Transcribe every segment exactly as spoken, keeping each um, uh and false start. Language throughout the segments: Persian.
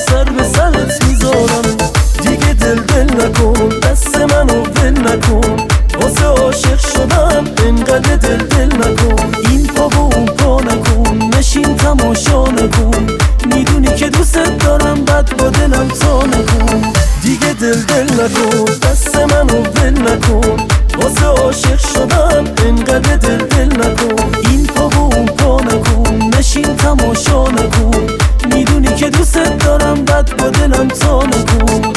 سر به سرت میذارم. دیگه دل دل نکن، دست منو ول نکن، واسه عاشق شدم انقدر دل دل نکن. این پا و اون پا نکن، نشین تماشا نکن، میدونی که دوست دارم بد با دلم تا نکن. دیگه دل دل نکن، دست منو ول نکن، واسه عاشق شدم انقدر دل دل نکن. این پا و اون پا نکن، نشین تماشا نکن، میدونی که دوست دارم بد با دلم تا نکن.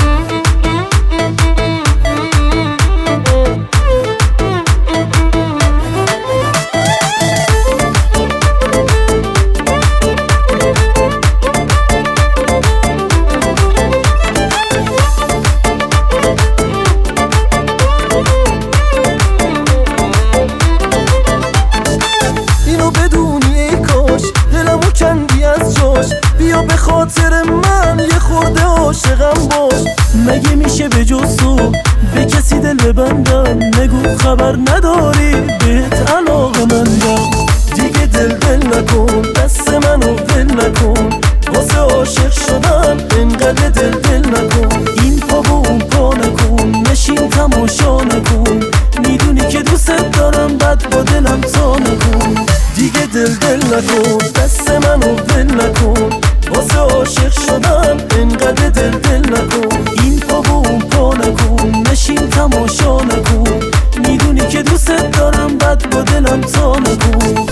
بیا به خاطر من یه خورده عاشقم باش. مگه میشه به جز تو به کسی دل ببندم؟ نگو خبر نداری بهت علاقه مندم. دیگه دل دل نکن، دست منو ول نکن، واسه عاشق شدم انقدر دل دل نکن. این پا و اون پا نکن، نشین تماشا نکن، میدونی که دوست دارم بد با دلم تا نکن. دیگه دل دل نکن، دست منو ول نکن، واسه عاشق شدم انقدر دل دل نکن. این پا و اون پا نکن، نشین تماشا نکن، میدونی که دوست دارم بد با دلم تا نکن.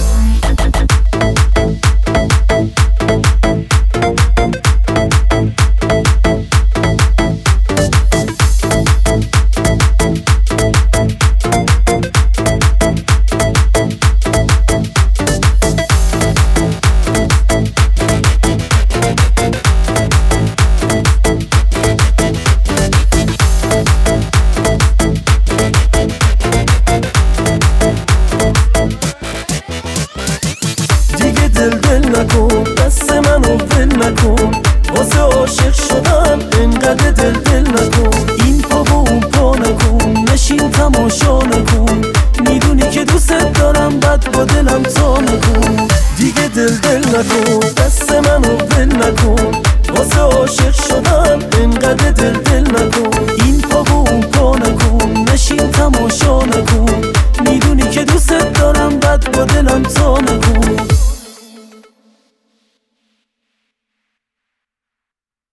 دل دل نکن، دست منو ول نکن، واسه عاشق شدم انقدر دل دل نکن. این پا و اون پا نکن، نشین تماشا نکن، میدونی که دوست دارم بد با دلم تا نکن. دیگه دل دل نکن، دست منو ول نکن، واسه عاشق شدم انقدر دل دل نکن.